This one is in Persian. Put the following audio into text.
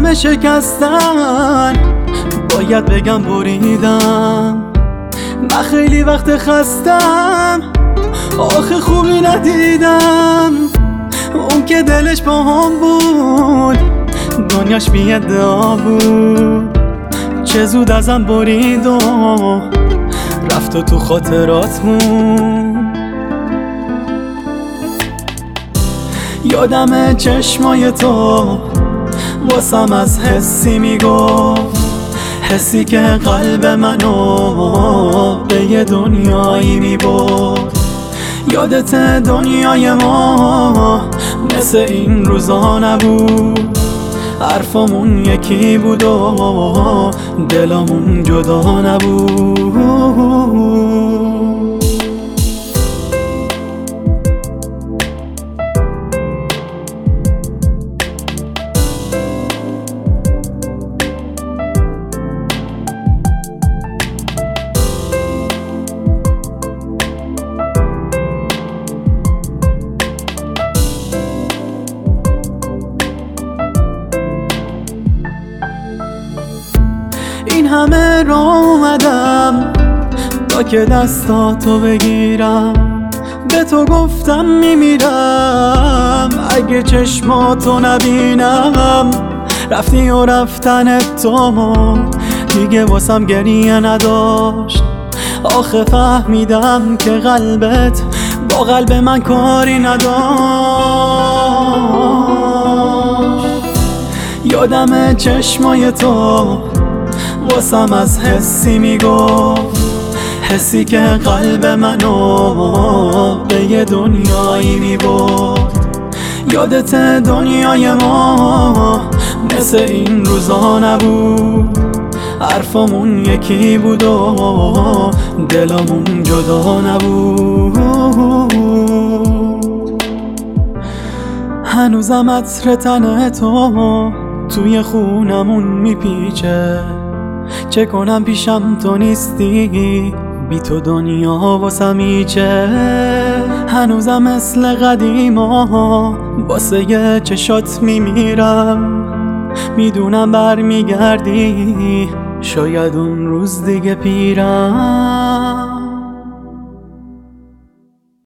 همه شکستن، باید بگم بریدم. من خیلی وقت خستم، آخه خوبی ندیدم. اون که دلش با هم بود، دنیاش بی ادعا بود. چه زود ازم برید و رفت و تو خاطرات مون. یادم چشمای تو واسم از حسی میگفت، حسی که قلب منو به یه دنیایی میبرد. یادت دنیای ما مثل این روزا نبود، حرفمون یکی بود و دلمون جدا نبود. این همه راه اومدم تا که دستاتو بگیرم. به تو گفتم میمیرم اگه چشماتو نبینم. رفتی و رفتن تو دیگه واسم گریه نداشت. آخه فهمیدم که قلبت با قلب من کاری نداشت. یادم چشمای تو واسم از حسی میگفت، حسی که قلب منو به یه دنیایی میبرد. یادت دنیای ما مثل این روزا نبود، حرفمون یکی بود و دلمون جدا نبود. هنوزم عطر تن تو توی خونمون میپیچه. چه کنم پیشم تو نیستی، بی تو دنیا واسم هیچه. هنوزم مثل قدیما واسه یه چشات میمیرم. میدونم برمیگردی، شاید اون روز دیگه پیرم.